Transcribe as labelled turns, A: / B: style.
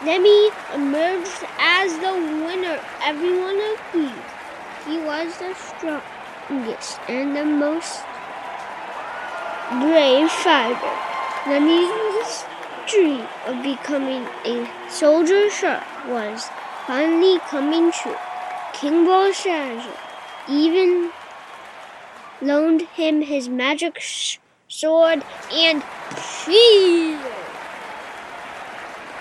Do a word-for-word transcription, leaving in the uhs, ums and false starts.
A: Demi emerged as the winner. Everyone agreed he was the strongest and the most brave fighter. Demi's dream of becoming a soldier shark was finally coming true. King Belshazzar even loaned him his magic sh- sword and shield.